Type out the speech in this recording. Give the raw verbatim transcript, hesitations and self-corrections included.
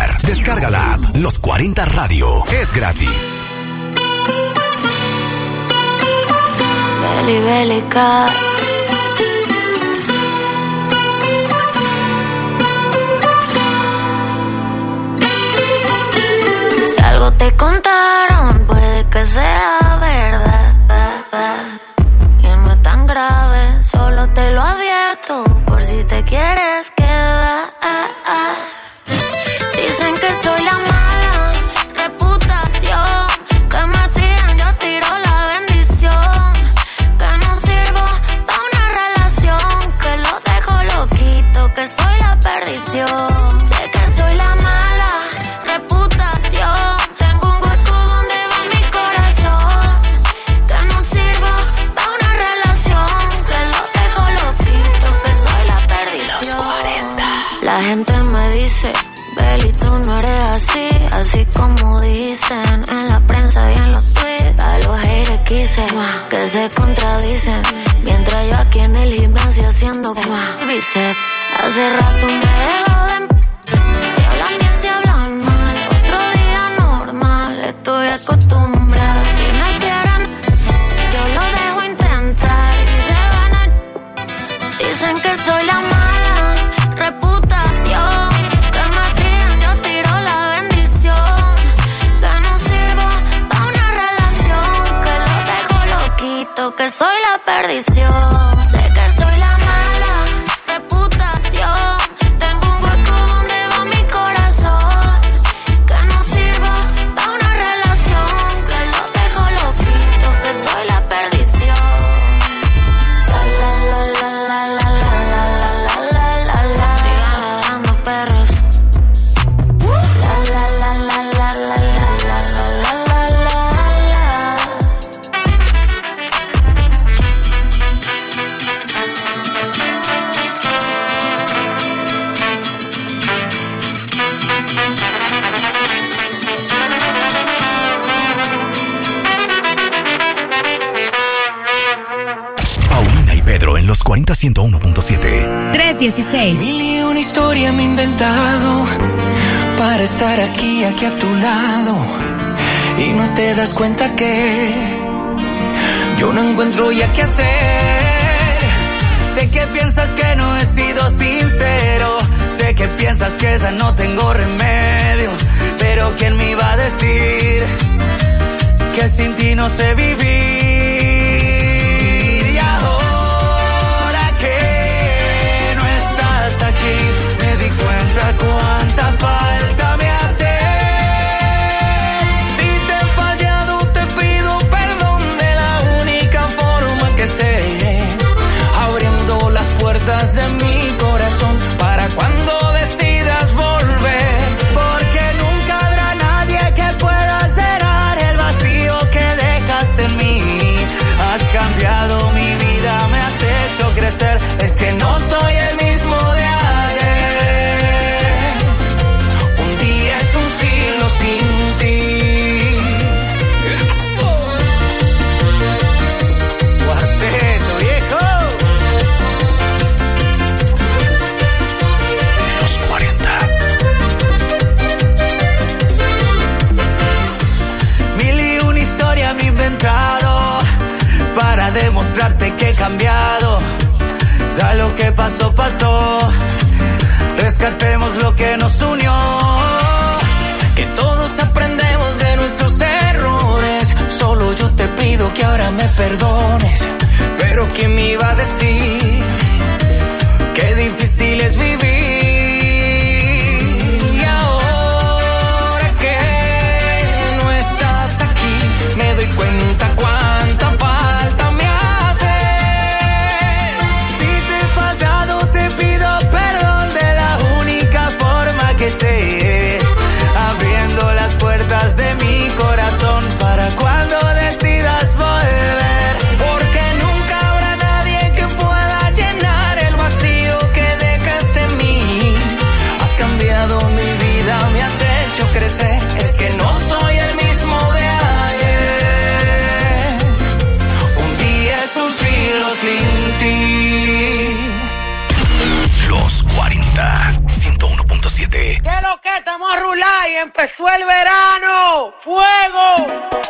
escuchar. Descarga la app Los cuarenta Radio. Es gratis. Beli, Belica. Si algo te contaron, puede que sea verdad. Y no es tan grave, solo te lo advierto por si te quieres quedar. Dicen que soy la mala reputación, que me tiran, yo tiro la bendición, que no sirvo pa' una relación, que lo dejo loquito, que soy la perdición. Sé que soy la mala reputación, tengo un hueco donde va mi corazón, que no sirvo pa' una relación, que lo dejo loquito, que soy la perdición. Los cuarenta. La gente me dice, Beli, tú no eres así, así como dicen en la prensa y en los tweets. A los haters quise que se contradicen, mientras yo aquí en el gimnasio haciendo bíceps. Hace rato me dejo de... Si hablan bien, si hablan mal, otro día normal, estoy acostumbrada. Si me quieren, yo lo dejo intentar y se van a... Dicen que soy la mala reputación, que me tiran, yo tiro la bendición, que no sirvo pa' una relación, que lo dejo loquito, que soy la perdición. Sé que soy la mala reputación, tengo un hueco donde va mi corazón, que no sirvo pa' una relación, que lo dejo loquito, que soy la perdición. La la la la la la la la la la la. Sigan rodando perros. La la la la la la la la la la la. Paulina y Pedro en Los cuarenta ciento uno punto siete. tres dieciséis. Mil y una historia me he inventado para estar aquí, aquí a tu lado. Y no te das cuenta que yo no encuentro ya qué hacer. Sé que piensas que no he sido sincero, sé que piensas que ya no tengo remedio, pero ¿quién me iba a decir que sin ti no sé vivir? Y ahora que no estás aquí, me di cuenta cuánta falta me hace. Si te he fallado, te pido perdón de la única forma que sé, abriendo las puertas de mi corazón para cuando decidas volver, porque nunca habrá nadie que pueda llenar el vacío que dejaste en mí. Has cambiado mi vida, me has hecho crecer, es que no soy el mismo de ayer. Un día es un siglo sin ti. Cuarteto, viejo. Los cuarenta. Mil y una historia me he inventado para demostrarte que he cambiado. Ya lo que pasó, pasó. Rescatemos lo que nos unió, que todos aprendemos de nuestros errores. Solo yo te pido que ahora me perdones, pero ¿quién me iba a decir qué difícil es vivir? Y ahora que no estás aquí, me doy cuenta cuánta falta me hace. Si te he fallado, te pido perdón de la única forma que sé, abriendo las puertas de mi corazón para cuando decidas volver, porque nunca habrá nadie que pueda llenar el vacío que dejaste en mí. Has cambiado mi vida, me has hecho crecer, es que no soy el mismo de ayer. Un día es un siglo sin ti. Los cuarenta, ciento uno punto siete. ¡Que lo lo que estamos a rular y empezó el verano. ¡Fuego!